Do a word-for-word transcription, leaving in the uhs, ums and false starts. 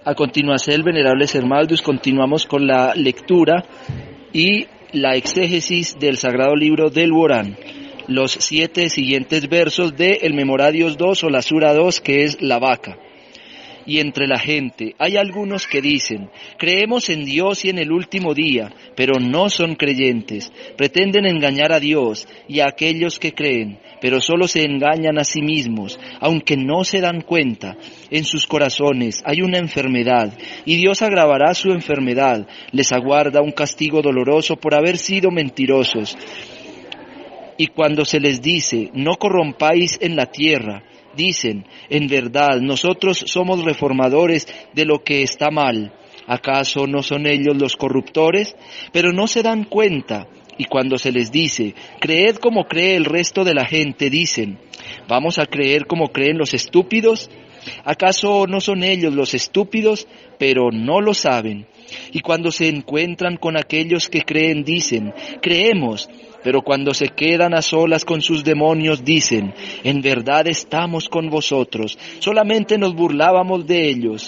A continuación, el venerable Ser Maldus, continuamos con la lectura y la exégesis del Sagrado Libro del Borán, los siete siguientes versos de el Memoradios dos o la Sura dos, que es la vaca. Y entre la gente hay algunos que dicen, creemos en Dios y en el último día, pero no son creyentes, pretenden engañar a Dios y a aquellos que creen, pero solo se engañan a sí mismos, aunque no se dan cuenta. En sus corazones hay una enfermedad, y Dios agravará su enfermedad, les aguarda un castigo doloroso por haber sido mentirosos. Y cuando se les dice, no corrompáis en la tierra, dicen, en verdad, nosotros somos reformadores de lo que está mal. ¿Acaso no son ellos los corruptores? Pero no se dan cuenta. Y cuando se les dice, creed como cree el resto de la gente, dicen, ¿vamos a creer como creen los estúpidos? ¿Acaso no son ellos los estúpidos? Pero no lo saben. Y cuando se encuentran con aquellos que creen, dicen, creemos. Pero cuando se quedan a solas con sus demonios, dicen, en verdad estamos con vosotros, solamente nos burlábamos de ellos.